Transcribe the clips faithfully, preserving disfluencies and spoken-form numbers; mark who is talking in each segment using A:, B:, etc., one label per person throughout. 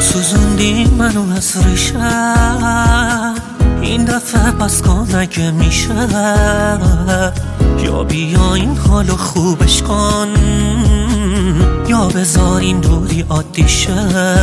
A: سوزوندی منو از ریشه، این دفعه بس کن اگه میشه، یا بیا این حالو خوبش کن یا بذار این دوری عادی شه.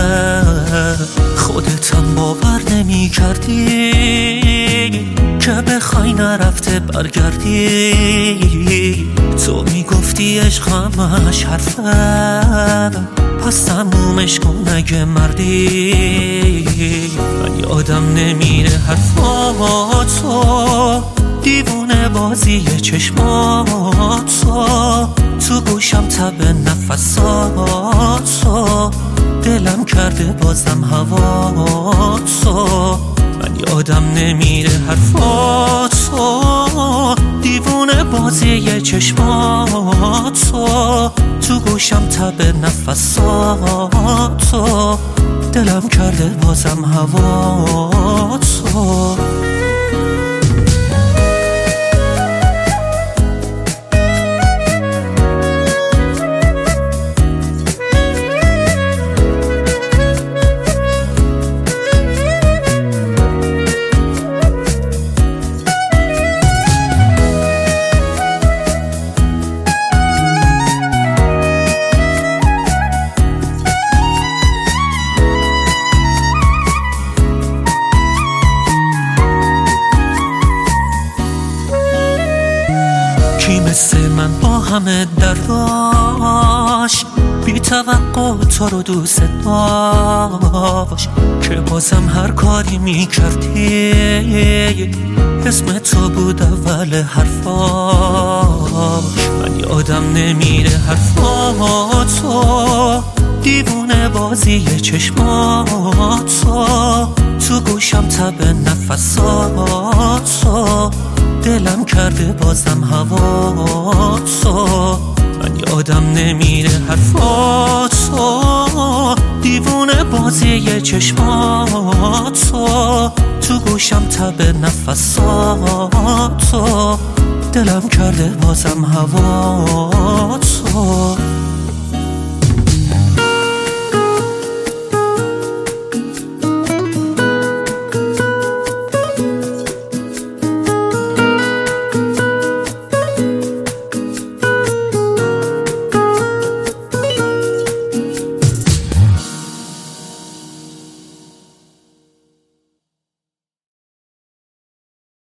A: خودتم باور نمی کردی که بخوای نرفته برگردی، تو میگفتی عشقمش حرفه پس تمومش کن اگه مردی. من یادم نمیره حرفاتو، دیوونه بازی چشماتو، تو گوشم تب نفساتو، دلم کرده بازم هواتو. من یادم نمیره حرفاتو، دیوونه بازی چشماتو، تو گوشم تب نفساتو، دلم کرده بازم هواتو. کی مثل من با همه درداش بی توقع تو رو دوست داشت، که بازم هر کاری میکردی اسم تو بود اول حرفاش. من یادم نمیره حرفاتو، دیوونه بازی چشماتو، تو گوشم تب نفساتو، دلم کرده بازم هواتو. من یادم نمیره حرفاتو، دیوونه بازی چشماتو، تو گوشم تب نفساتو، دلم کرده بازم هواتو.